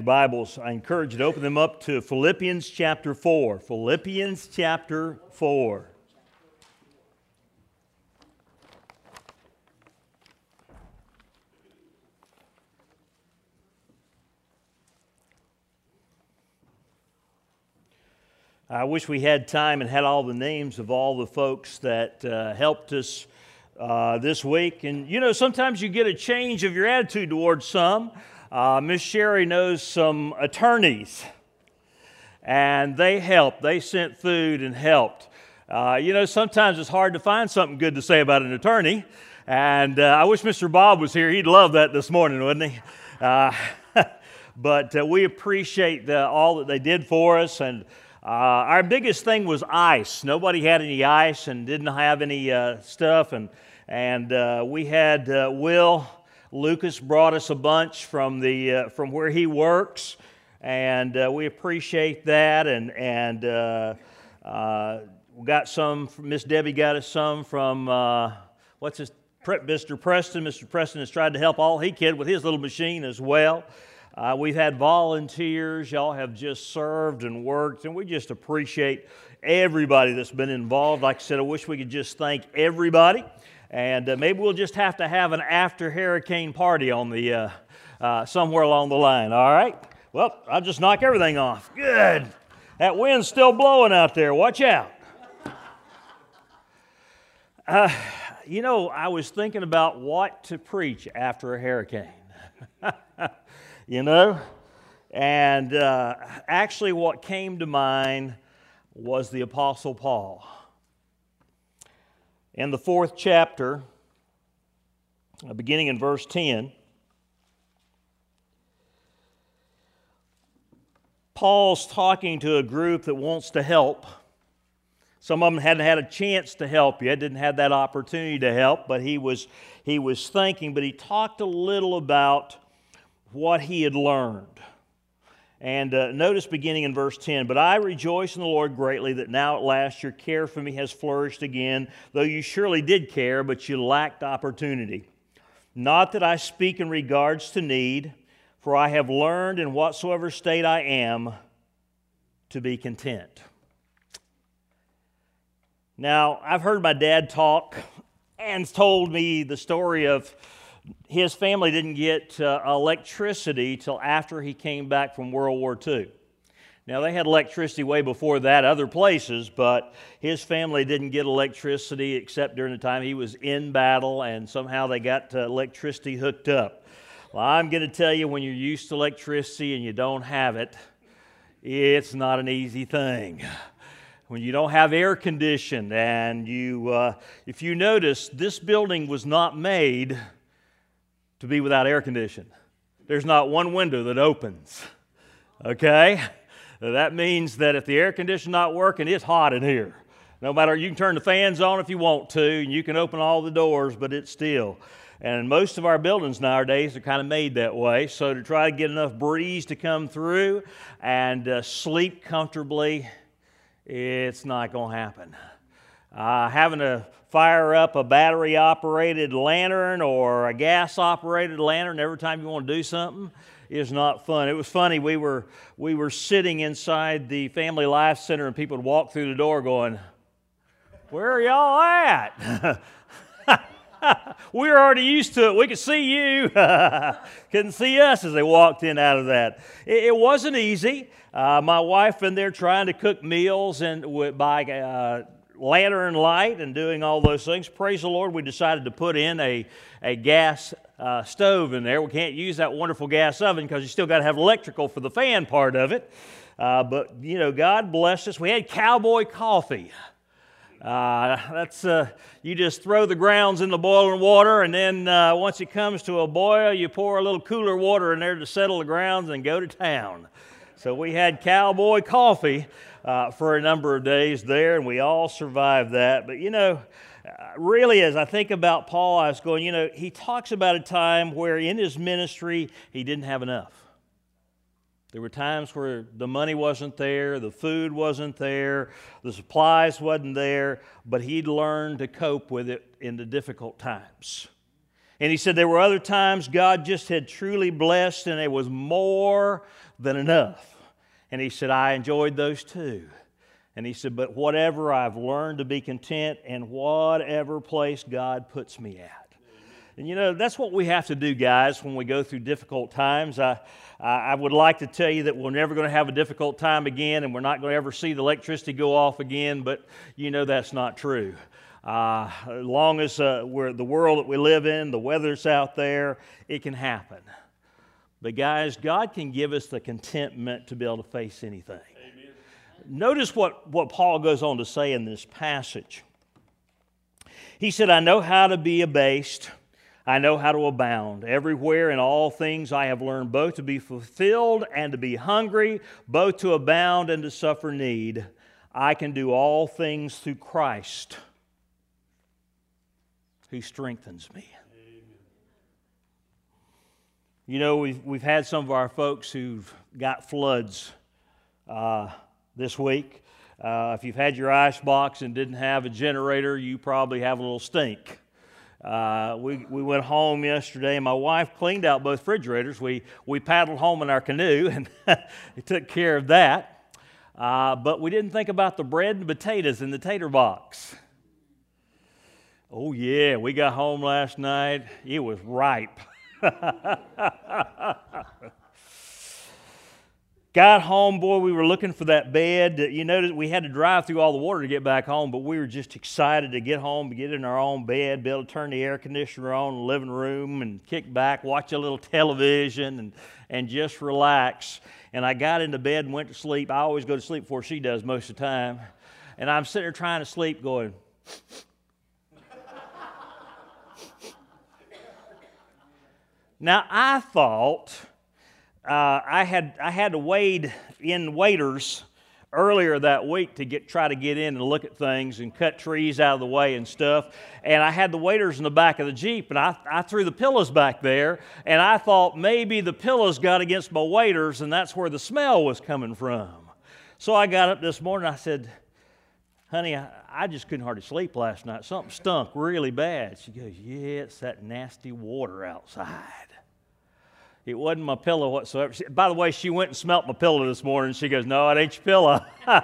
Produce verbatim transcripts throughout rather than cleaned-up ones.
Bibles, I encourage you to open them up to Philippians chapter four. Philippians chapter four. I wish we had time and had all the names of all the folks that uh, helped us uh, this week. And you know, sometimes you get a change of your attitude towards some. Uh, Miss Sherry knows some attorneys, and they helped. They sent food and helped. Uh, you know, sometimes it's hard to find something good to say about an attorney, and uh, I wish Mister Bob was here. He'd love that this morning, wouldn't he? Uh, but uh, we appreciate the, all that they did for us, and Uh, our biggest thing was ice. Nobody had any ice and didn't have any uh, stuff, and and uh, we had uh, Will Lucas brought us a bunch from the uh, from where he works, and uh, we appreciate that. And and uh, uh, we got some. Miss Debbie got us some from uh, what's his Mister Preston. Mister Preston has tried to help all he can with his little machine as well. Uh, we've had volunteers. Y'all have just served and worked, and we just appreciate everybody that's been involved. Like I said, I wish we could just thank everybody, and uh, maybe we'll just have to have an after-hurricane party on the uh, uh, somewhere along the line, all right? Well, I'll just knock everything off. Good. That wind's still blowing out there. Watch out. Uh, you know, I was thinking about what to preach after a hurricane. You know, and uh, actually what came to mind was the Apostle Paul. In the fourth chapter, beginning in verse ten, Paul's talking to a group that wants to help. Some of them hadn't had a chance to help yet, didn't have that opportunity to help, but he was, he was thinking, but he talked a little about what he had learned. And uh, notice beginning in verse ten, "But I rejoice in the Lord greatly that now at last your care for me has flourished again, though you surely did care, but you lacked opportunity. Not that I speak in regards to need, for I have learned in whatsoever state I am to be content." Now, I've heard my dad talk and told me the story of his family didn't get uh, electricity till after he came back from World War Two. Now, they had electricity way before that other places, but his family didn't get electricity except during the time he was in battle, and somehow they got uh, electricity hooked up. Well, I'm going to tell you, when you're used to electricity and you don't have it, it's not an easy thing. When you don't have air conditioned, and you, uh, if you notice, this building was not made to be without air conditioning. There's not one window that opens, okay? That means that if the air conditioner's not working, it's hot in here. No matter, you can turn the fans on if you want to, and you can open all the doors, but it's still. And most of our buildings nowadays are kind of made that way, so to try to get enough breeze to come through and uh, sleep comfortably, it's not going to happen. Uh, having to fire up a battery-operated lantern or a gas-operated lantern every time you want to do something is not fun. It was funny, we were, we were sitting inside the Family Life Center, and people would walk through the door going, "Where are y'all at?" We were already used to it. We could see you. Couldn't see us as they walked in out of that. It, it wasn't easy. Uh, my wife in there trying to cook meals and by uh, lantern light and doing all those things. Praise the Lord, we decided to put in a, a gas uh, stove in there. We can't use that wonderful gas oven because you still got to have electrical for the fan part of it. Uh, but, you know, God bless us. We had cowboy coffee. Uh, that's uh, you just throw the grounds in the boiling water, and then uh, once it comes to a boil, you pour a little cooler water in there to settle the grounds and go to town. So we had cowboy coffee uh, for a number of days there, and we all survived that. But, you know, really, as I think about Paul, I was going, you know, he talks about a time where in his ministry he didn't have enough. There were times where the money wasn't there, the food wasn't there, the supplies wasn't there, but he'd learned to cope with it in the difficult times. And he said there were other times God just had truly blessed and it was more than enough. And he said, I enjoyed those too. And he said, but whatever, I've learned to be content in whatever place God puts me at. And you know, that's what we have to do, guys, when we go through difficult times. I, I would like to tell you that we're never going to have a difficult time again and we're not going to ever see the electricity go off again, but you know that's not true. Uh, as long as uh, we're the world that we live in, the weather's out there, it can happen. But guys, God can give us the contentment to be able to face anything. Amen. Notice what, what Paul goes on to say in this passage. He said, I know how to be abased. I know how to abound. Everywhere in all things I have learned both to be fulfilled and to be hungry, both to abound and to suffer need. I can do all things through Christ who strengthens me. Amen. You know, we've, we've had some of our folks who've got floods uh, this week. Uh, if you've had your ice box and didn't have a generator, you probably have a little stink. Uh, we, we went home yesterday, and my wife cleaned out both refrigerators. We, we paddled home in our canoe, and we took care of that. Uh, but we didn't think about the bread and potatoes in the tater box. Oh, yeah, we got home last night. It was ripe. Got home, boy, we were looking for that bed. You notice we had to drive through all the water to get back home, but we were just excited to get home, to get in our own bed, be able to turn the air conditioner on in the living room and kick back, watch a little television, and, and just relax. And I got into bed and went to sleep. I always go to sleep before she does most of the time. And I'm sitting there trying to sleep going, now I thought... Uh, I had I had to wade in waders earlier that week to get try to get in and look at things and cut trees out of the way and stuff. And I had the waders in the back of the Jeep, and I, I threw the pillows back there, and I thought maybe the pillows got against my waders, and that's where the smell was coming from. So I got up this morning, I said, honey, I, I just couldn't hardly sleep last night. Something stunk really bad. She goes, yeah, it's that nasty water outside. It wasn't my pillow whatsoever. She, by the way, she went and smelt my pillow this morning. She goes, no, it ain't your pillow.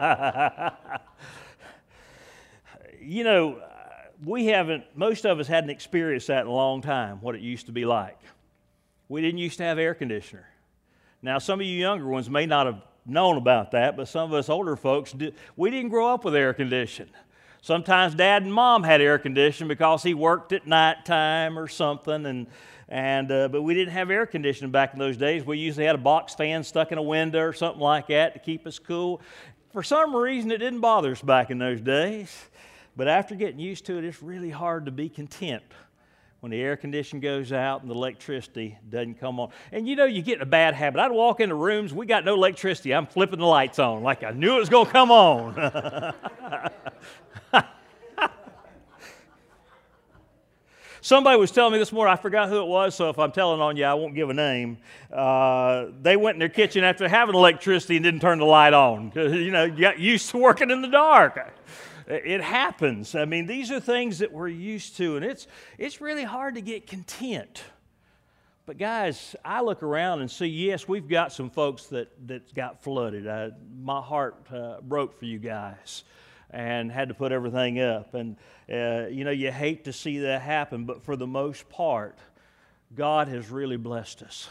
You know, we haven't, most of us hadn't experienced that in a long time, what it used to be like. We didn't used to have air conditioner. Now, some of you younger ones may not have known about that, but some of us older folks, did, we didn't grow up with air conditioning. Sometimes Dad and Mom had air conditioning because he worked at nighttime or something, and And, uh, but we didn't have air conditioning back in those days. We usually had a box fan stuck in a window or something like that to keep us cool. For some reason, it didn't bother us back in those days. But after getting used to it, it's really hard to be content when the air conditioning goes out and the electricity doesn't come on. And you know, you get in a bad habit. I'd walk into rooms, we got no electricity. I'm flipping the lights on like I knew it was going to come on. Somebody was telling me this morning, I forgot who it was, so if I'm telling on you, I won't give a name. Uh, they went in their kitchen after having electricity and didn't turn the light on. You know, you got used to working in the dark. It happens. I mean, these are things that we're used to, and it's, it's really hard to get content. But guys, I look around and see, yes, we've got some folks that, that got flooded. I, my heart uh, broke for you guys and had to put everything up. And, uh, you know, you hate to see that happen, but for the most part, God has really blessed us.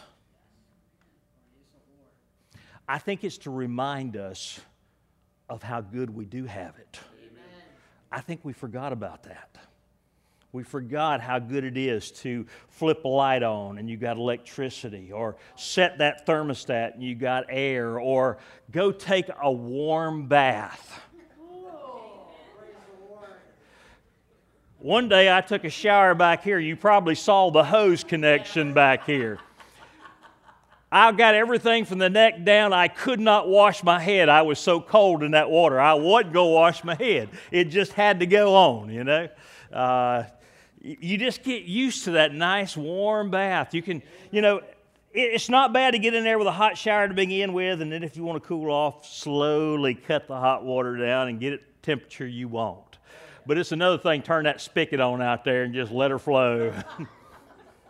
I think it's to remind us of how good we do have it. Amen. I think we forgot about that. We forgot how good it is to flip a light on and you got electricity, or set that thermostat and you got air, or go take a warm bath. One day I took a shower back here. You probably saw the hose connection back here. I got everything from the neck down. I could not wash my head. I was so cold in that water. I wouldn't go wash my head. It just had to go on, you know. Uh, you just get used to that nice warm bath. You can, you know, it's not bad to get in there with a hot shower to begin with, and then if you want to cool off, slowly cut the hot water down and get it the temperature you want. But it's another thing, turn that spigot on out there and just let her flow.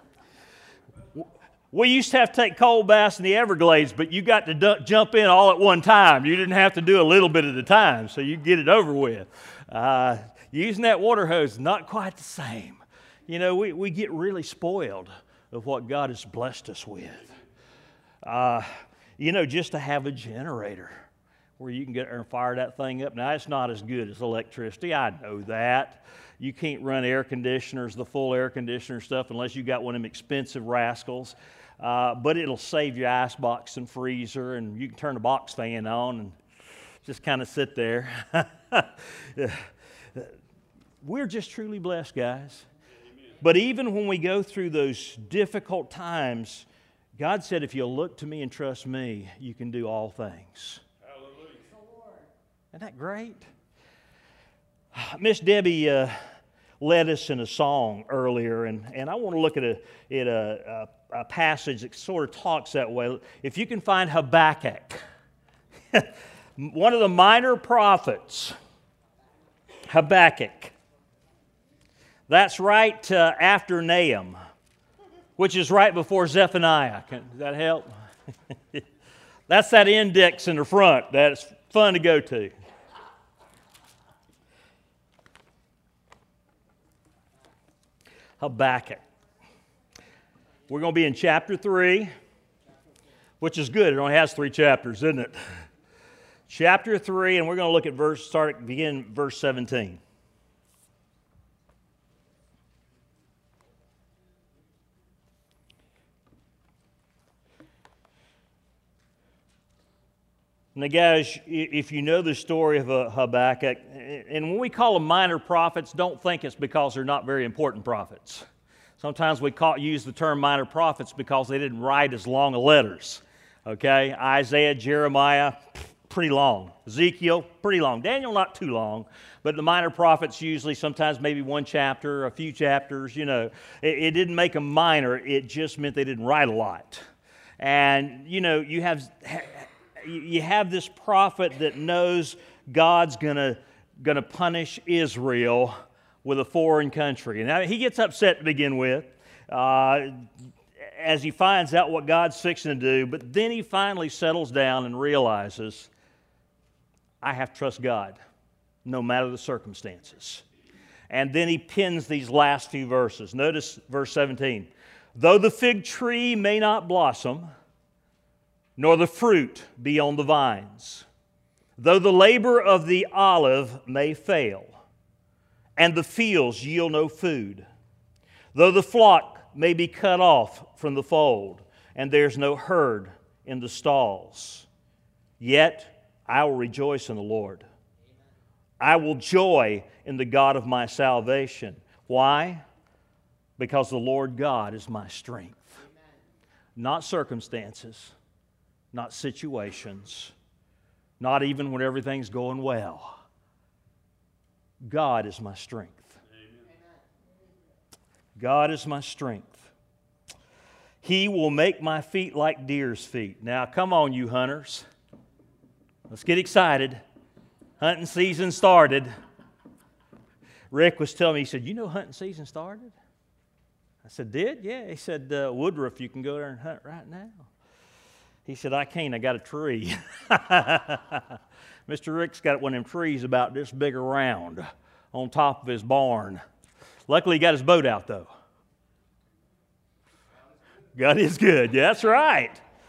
We used to have to take cold baths in the Everglades, but you got to du- jump in all at one time. You didn't have to do a little bit at a time, so you get it over with. Uh, using that water hose, not quite the same. You know, we, we get really spoiled of what God has blessed us with. Uh, you know, just to have a generator where you can get and fire that thing up. Now, it's not as good as electricity. I know that. You can't run air conditioners, the full air conditioner stuff, unless you got one of them expensive rascals. Uh, but it'll save your icebox and freezer, and you can turn the box fan on and just kind of sit there. We're just truly blessed, guys. But even when we go through those difficult times, God said, if you'll look to me and trust me, you can do all things. Hallelujah. Isn't that great? Miss Debbie uh, led us in a song earlier, and, and I want to look at, a, at a, a, a passage that sort of talks that way. If you can find Habakkuk, one of the minor prophets, Habakkuk. That's right uh, after Nahum, which is right before Zephaniah. Can, does that help? That's that index in the front. That's fun to go to. Habakkuk. We're going to be in chapter three, which is good. It only has three chapters, isn't it? Chapter three, and we're going to look at verse, start begin verse seventeen. Now, guys, if you know the story of Habakkuk, and when we call them minor prophets, don't think it's because they're not very important prophets. Sometimes we call, use the term minor prophets because they didn't write as long of letters. Okay? Isaiah, Jeremiah, pretty long. Ezekiel, pretty long. Daniel, not too long. But the minor prophets usually sometimes maybe one chapter, a few chapters, you know. It, it didn't make them minor. It just meant they didn't write a lot. And, you know, you have... You have this prophet that knows God's gonna gonna punish Israel with a foreign country, and now he gets upset to begin with uh, as he finds out what God's fixing to do. But then he finally settles down and realizes, I have to trust God, no matter the circumstances. And then he pins these last few verses. Notice verse seventeen: though the fig tree may not blossom, nor the fruit be on the vines, though the labor of the olive may fail, and the fields yield no food, though the flock may be cut off from the fold, and there's no herd in the stalls, yet I will rejoice in the Lord. I will joy in the God of my salvation. Why? Because the Lord God is my strength. Not circumstances, not situations, not even when everything's going well. God is my strength. Amen. God is my strength. He will make my feet like deer's feet. Now, come on, you hunters. Let's get excited. Hunting season started. Rick was telling me, he said, you know hunting season started? I said, did? Yeah. He said, uh, Woodruff, you can go there and hunt right now. He said, I can't, I got a tree. Mister Rick's got one of them trees about this big around on top of his barn. Luckily, he got his boat out, though. God is good. Yeah, that's right.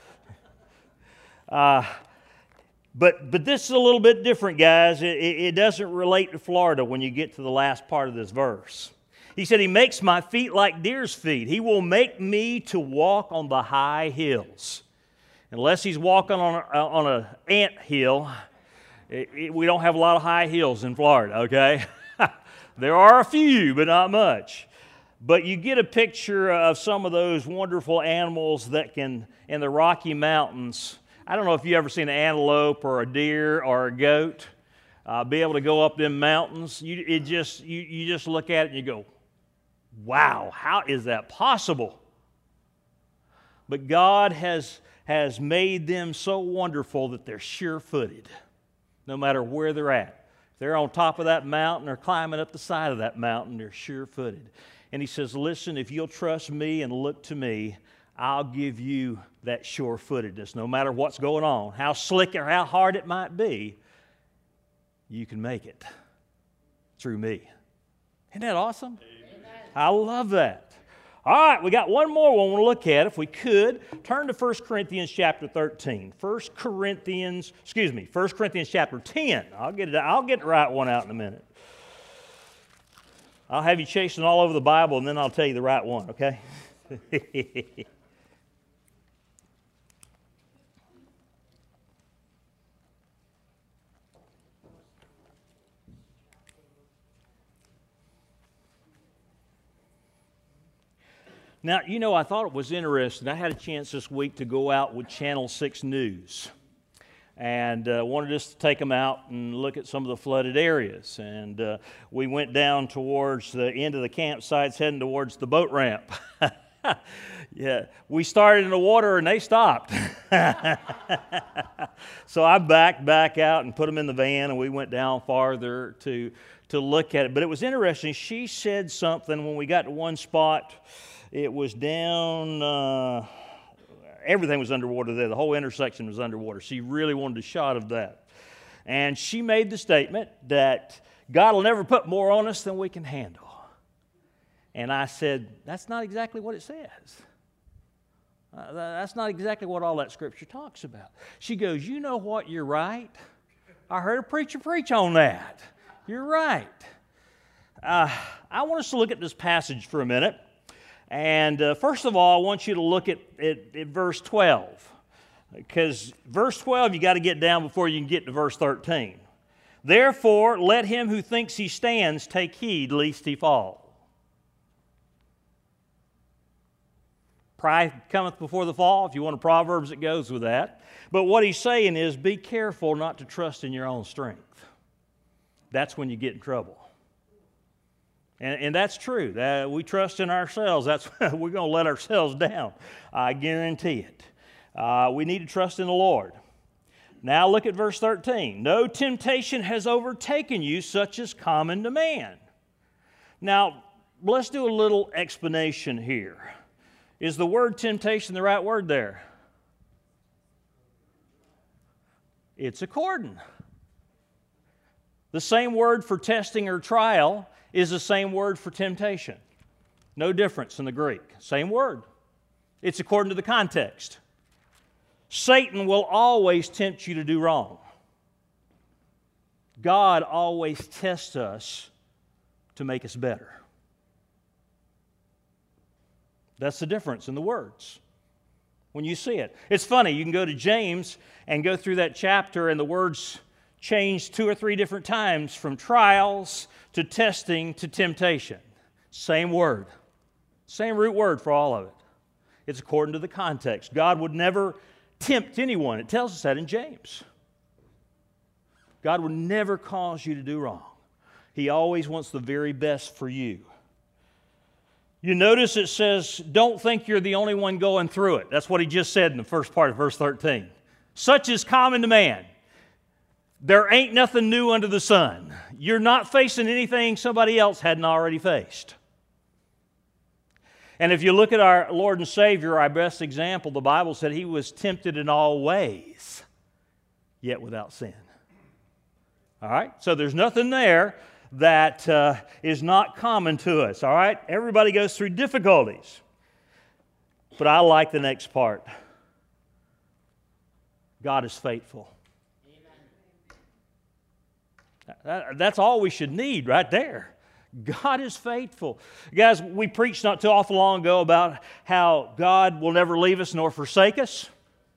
Uh, but but this is a little bit different, guys. It, it doesn't relate to Florida when you get to the last part of this verse. He said, He makes my feet like deer's feet. He will make me to walk on the high hills. Unless he's walking on a, on an ant hill, it, it, we don't have a lot of high hills in Florida, okay? There are a few, but not much. But you get a picture of some of those wonderful animals that can, in the Rocky Mountains, I don't know if you've ever seen an antelope or a deer or a goat uh, be able to go up them mountains. You, it just, you, you just look at it and you go, wow, how is that possible? But God has... has made them so wonderful that they're sure-footed, no matter where they're at. If they're on top of that mountain or climbing up the side of that mountain, they're sure-footed. And he says, listen, if you'll trust me and look to me, I'll give you that sure-footedness. No matter what's going on, how slick or how hard it might be, you can make it through me. Isn't that awesome? Amen. I love that. All right, we got one more one we want to look at. If we could, turn to First Corinthians chapter thirteen. First Corinthians, excuse me, First Corinthians chapter ten. I'll get it, I'll get the right one out in a minute. I'll have you chasing all over the Bible, and then I'll tell you the right one, okay? Now, you know, I thought it was interesting. I had a chance this week to go out with Channel six News and uh, wanted us to take them out and look at some of the flooded areas. And uh, we went down towards the end of the campsites, heading towards the boat ramp. Yeah, we started in the water and they stopped. So I backed back out and put them in the van, and we went down farther to, to look at it. But it was interesting. She said something when we got to one spot. It was down, uh, everything was underwater there. The whole intersection was underwater. She really wanted a shot of that. And she made the statement that God will never put more on us than we can handle. And I said, that's not exactly what it says. Uh, that's not exactly what all that scripture talks about. She goes, you know what, you're right. I heard a preacher preach on that. You're right. Uh, I want us to look at this passage for a minute. And uh, first of all, I want you to look at, at, at verse twelve. Because verse twelve, you got to get down before you can get to verse thirteen. Therefore, let him who thinks he stands take heed lest he fall. Pride cometh before the fall. If you want a Proverbs, it goes with that. But what he's saying is, be careful not to trust in your own strength. That's when you get in trouble. And, and that's true. That we trust in ourselves. That's we're going to let ourselves down. I guarantee it. Uh, we need to trust in the Lord. Now look at verse thirteen. No temptation has overtaken you such as common to man. Now, let's do a little explanation here. Is the word temptation the right word there? It's according. The same word for testing or trial is the same word for temptation. No difference in the Greek. Same word. It's according to the context. Satan will always tempt you to do wrong. God always tests us to make us better. That's the difference in the words when you see it. It's funny, you can go to James and go through that chapter and the words change two or three different times from trials to testing to temptation. Same word. Same root word for all of it. It's according to the context. God would never tempt anyone. It tells us that in James. God would never cause you to do wrong. He always wants the very best for you. You notice it says, don't think you're the only one going through it. That's what he just said in the first part of verse thirteen. Such is common to man. There ain't nothing new under the sun. You're not facing anything somebody else hadn't already faced. And if you look at our Lord and Savior, our best example, the Bible said he was tempted in all ways, yet without sin. All right? So there's nothing there that uh, is not common to us. All right? Everybody goes through difficulties. But I like the next part. God is faithful. That, that's all we should need right there. God is faithful. Guys, we preached not too awful long ago about how God will never leave us nor forsake us.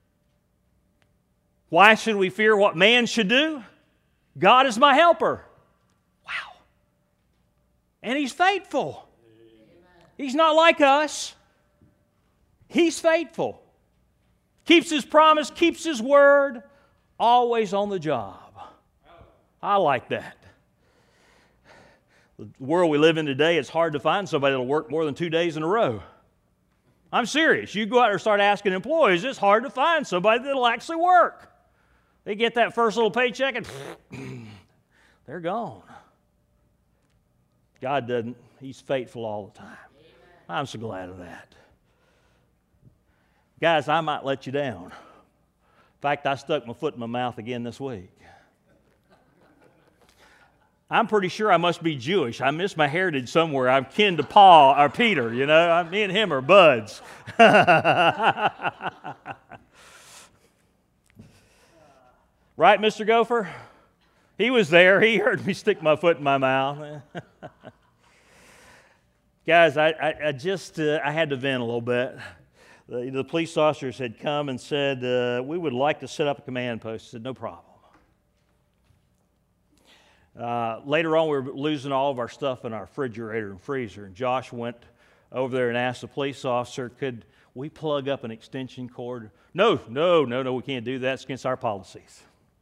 Why should we fear what man should do? God is my helper. Wow. And He's faithful. He's not like us. He's faithful. Keeps His promise, keeps His word, always on the job. I like that. The world we live in today, it's hard to find somebody that'll work more than two days in a row. I'm serious. You go out there and start asking employees, it's hard to find somebody that'll actually work. They get that first little paycheck and they're gone. God doesn't. He's faithful all the time. I'm so glad of that. Guys, I might let you down. In fact, I stuck my foot in my mouth again this week. I'm pretty sure I must be Jewish. I miss my heritage somewhere. I'm kin to Paul or Peter, you know. Me and him are buds. Right, Mister Gopher? He was there. He heard me stick my foot in my mouth. Guys, I, I, I just, uh, I had to vent a little bit. The, the police officers had come and said, uh, we would like to set up a command post. I said, no problem. Uh, later on, we were losing all of our stuff in our refrigerator and freezer, and Josh went over there and asked the police officer, could we plug up an extension cord? No, no, no, no, we can't do that. It's against our policies.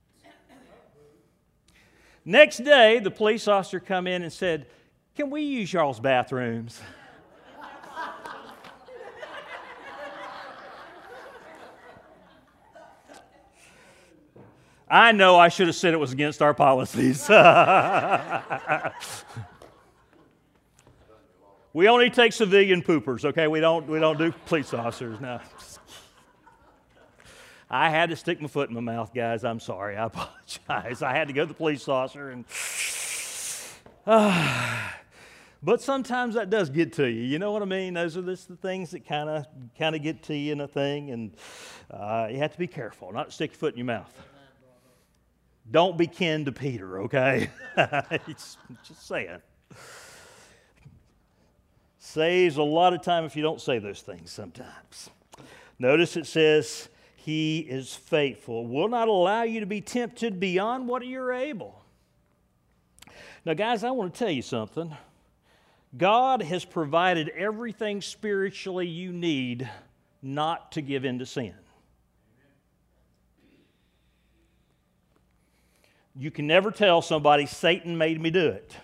Next day, the police officer come in and said, can we use y'all's bathrooms? I know I should have said it was against our policies. We only take civilian poopers, okay? We don't, we don't do police officers now. I had to stick my foot in my mouth, guys. I'm sorry. I apologize. I had to go to the police officer. and. Uh, but sometimes that does get to you. You know what I mean? Those are just the things that kind of kind of get to you in a thing. And uh, you have to be careful, not stick your foot in your mouth. Don't be kin to Peter, okay? It's just saying. Saves a lot of time if you don't say those things sometimes. Notice it says, he is faithful, will not allow you to be tempted beyond what you're able. Now, guys, I want to tell you something. God has provided everything spiritually you need not to give in to sin. You can never tell somebody, Satan made me do it.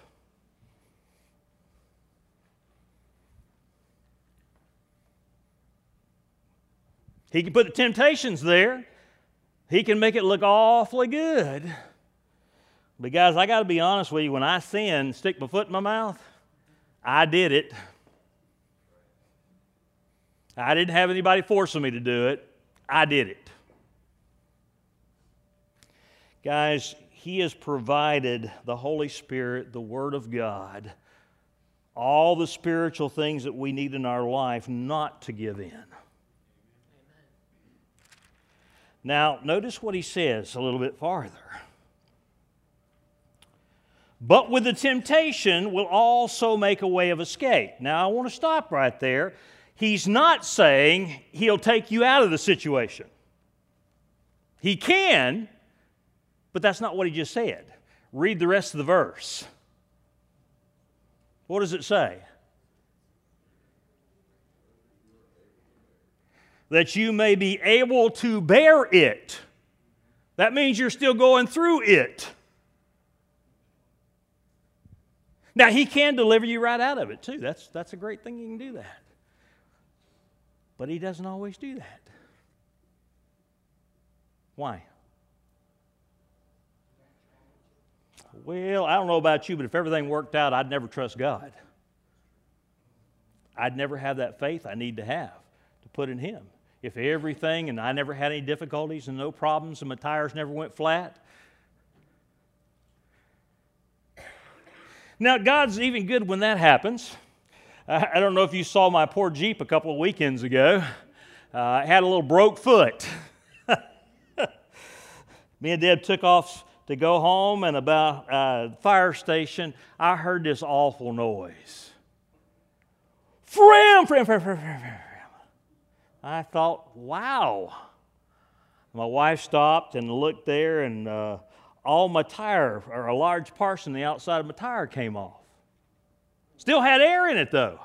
He can put the temptations there. He can make it look awfully good. But guys, I got to be honest with you. When I sin, stick my foot in my mouth, I did it. I didn't have anybody forcing me to do it. I did it. Guys, He has provided the Holy Spirit, the Word of God, all the spiritual things that we need in our life not to give in. Now, notice what he says a little bit farther. But with the temptation will also make a way of escape. Now, I want to stop right there. He's not saying he'll take you out of the situation. He can, but that's not what he just said. Read the rest of the verse. What does it say? That you may be able to bear it. That means you're still going through it. Now, he can deliver you right out of it, too. That's, that's a great thing. He can do that. But he doesn't always do that. Why? Well, I don't know about you, but if everything worked out, I'd never trust God. I'd never have that faith I need to have to put in Him. If everything, and I never had any difficulties and no problems and my tires never went flat. Now, God's even good when that happens. I don't know if you saw my poor Jeep a couple of weekends ago. Uh, I had a little broke foot. Me and Deb took off to go home, and about uh, the fire station, I heard this awful noise. Fram, fram, fram, fram, fram, fram. I thought, wow. My wife stopped and looked there, and uh, all my tire, or a large portion of the outside of my tire came off. Still had air in it, though.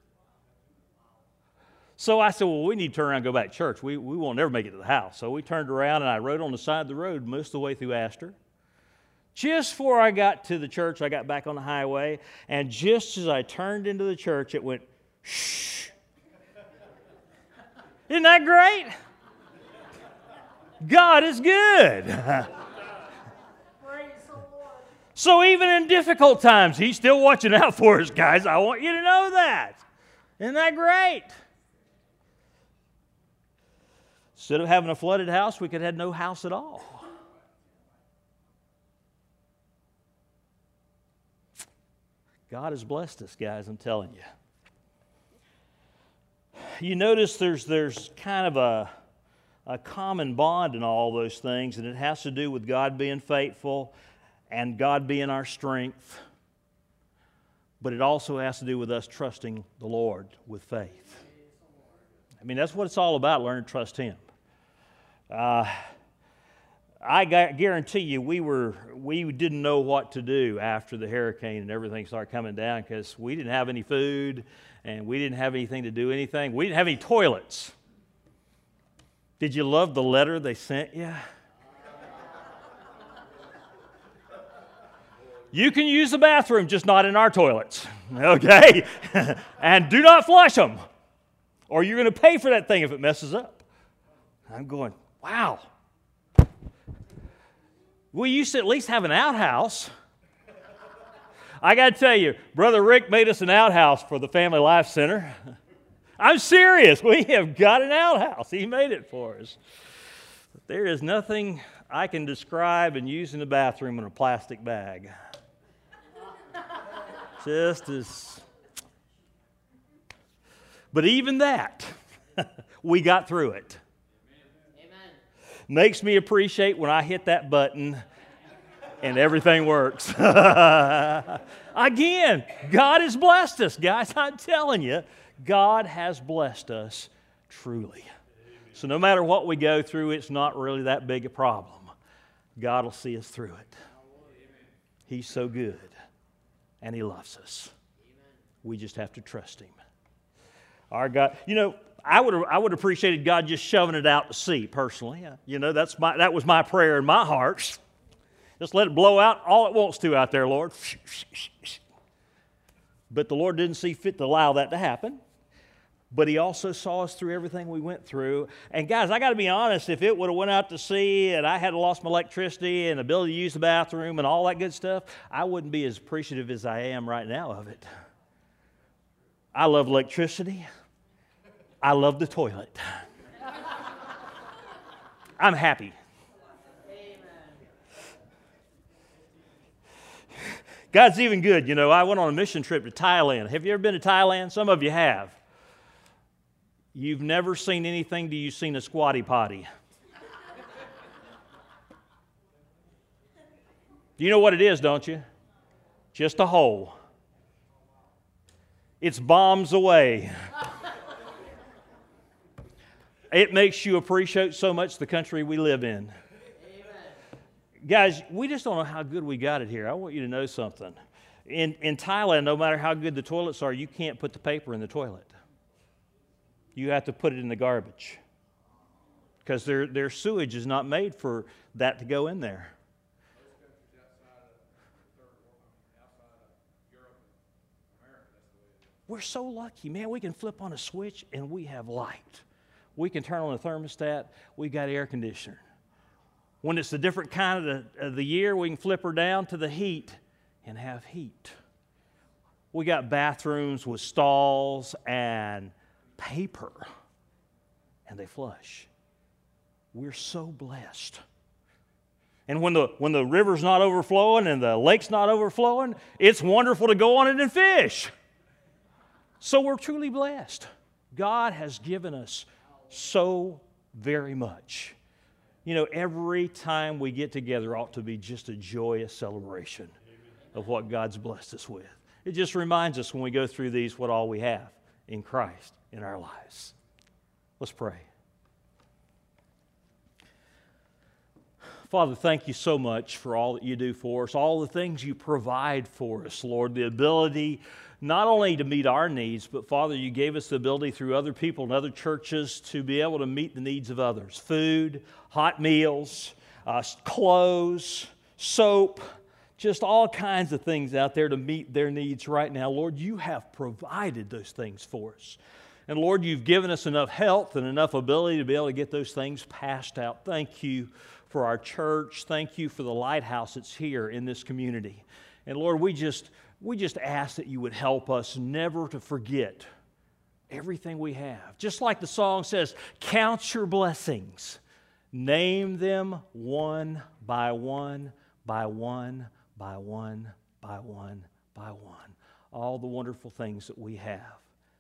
So I said, well, we need to turn around and go back to church. We, we won't never make it to the house. So we turned around, and I rode on the side of the road most of the way through Astor. Just before I got to the church, I got back on the highway, and just as I turned into the church, it went, shh. Isn't that great? God is good. So even in difficult times, He's still watching out for us, guys. I want you to know that. Isn't that great? Instead of having a flooded house, we could have no house at all. God has blessed us, guys, I'm telling you. You notice there's there's kind of a, a common bond in all those things, and it has to do with God being faithful and God being our strength. But it also has to do with us trusting the Lord with faith. I mean, that's what it's all about, learning to trust Him. Uh, I guarantee you we were we didn't know what to do after the hurricane and everything started coming down, because we didn't have any food and we didn't have anything to do anything. We didn't have any toilets. Did you love the letter they sent you? You can use the bathroom, just not in our toilets, okay? And do not flush them, or you're going to pay for that thing if it messes up. I'm going, wow. We used to at least have an outhouse. I got to tell you, Brother Rick made us an outhouse for the Family Life Center. I'm serious. We have got an outhouse. He made it for us. But there is nothing I can describe in using the bathroom in a plastic bag. Just as... But even that, we got through it. Makes me appreciate when I hit that button and everything works. Again, God has blessed us, guys. I'm telling you, God has blessed us truly. So no matter what we go through, it's not really that big a problem. God will see us through it. He's so good, and He loves us. We just have to trust Him. Our God, you know, I would I would have appreciated God just shoving it out to sea, personally. You know, that's my that was my prayer in my heart. Just let it blow out all it wants to out there, Lord. But the Lord didn't see fit to allow that to happen. But He also saw us through everything we went through. And guys, I got to be honest, if it would have went out to sea and I had lost my electricity and ability to use the bathroom and all that good stuff, I wouldn't be as appreciative as I am right now of it. I love electricity. I love the toilet. I'm happy. God's even good. You know, I went on a mission trip to Thailand. Have you ever been to Thailand? Some of you have. You've never seen anything till you've seen a squatty potty. You know what it is, don't you? Just a hole. It's bombs away. It makes you appreciate so much the country we live in. Guys, we just don't know how good we got it here. I want you to know something. In, in Thailand, no matter how good the toilets are, you can't put the paper in the toilet. You have to put it in the garbage, because their, their sewage is not made for that to go in there. We're so lucky, man. We can flip on a switch and we have light. We can turn on a thermostat. We've got air conditioner. When it's a different kind of the, of the year, we can flip her down to the heat and have heat. We got bathrooms with stalls and paper, and they flush. We're so blessed. And when the, when the river's not overflowing and the lake's not overflowing, it's wonderful to go on it and fish. So we're truly blessed. God has given us so very much. You know, every time we get together ought to be just a joyous celebration of what God's blessed us with. It just reminds us when we go through these what all we have in Christ in our lives. Let's pray. Father, thank you so much for all that you do for us, all the things you provide for us, Lord, the ability not only to meet our needs, but Father, you gave us the ability through other people and other churches to be able to meet the needs of others. Food, hot meals, uh, clothes, soap, just all kinds of things out there to meet their needs right now. Lord, you have provided those things for us. And Lord, you've given us enough health and enough ability to be able to get those things passed out. Thank you for our church. Thank you for the lighthouse that's here in this community. And Lord, we just... We just ask that you would help us never to forget Everything we have. Just like the song says, count your blessings. Name them one by one, by one, by one, by one, by one. All the wonderful things that we have.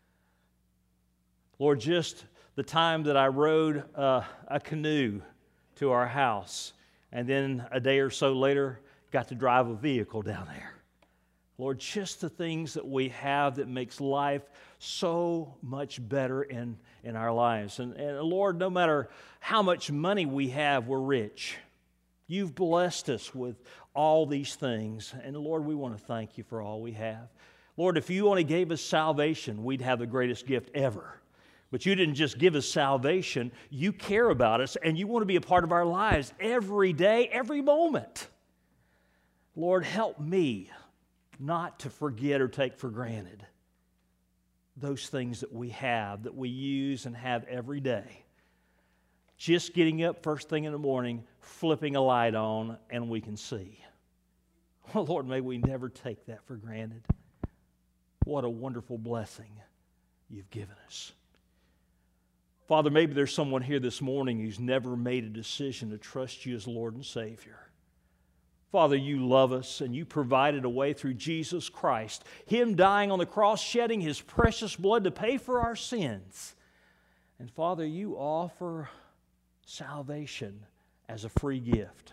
Lord, just the time that I rowed uh, a canoe to our house, and then a day or so later, got to drive a vehicle down there. Lord, just the things that we have that makes life so much better in, in our lives. And, and Lord, no matter how much money we have, we're rich. You've blessed us with all these things. And Lord, we want to thank you for all we have. Lord, if you only gave us salvation, we'd have the greatest gift ever. But you didn't just give us salvation. You care about us, and you want to be a part of our lives every day, every moment. Lord, help me not to forget or take for granted those things that we have, that we use and have every day. Just getting up first thing in the morning, flipping a light on, and we can see. Oh, Lord, may we never take that for granted. What a wonderful blessing you've given us. Father, maybe there's someone here this morning who's never made a decision to trust you as Lord and Savior. Father, you love us, and you provided a way through Jesus Christ, Him dying on the cross, shedding His precious blood to pay for our sins. And Father, you offer salvation as a free gift.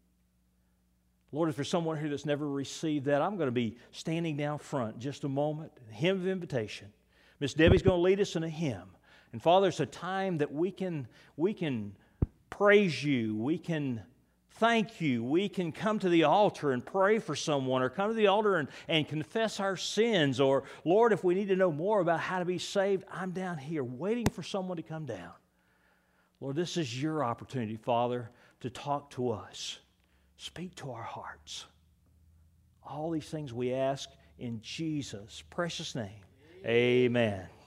Lord, if there's someone here that's never received that, I'm going to be standing down front in just a moment, a hymn of invitation. Miss Debbie's going to lead us in a hymn. And Father, it's a time that we can, we can praise you, we can thank you, we can come to the altar and pray for someone, or come to the altar and, and confess our sins, or Lord, if we need to know more about how to be saved, I'm down here waiting for someone to come down. Lord, this is your opportunity, Father, to talk to us. Speak to our hearts. All these things we ask in Jesus' precious name. Amen.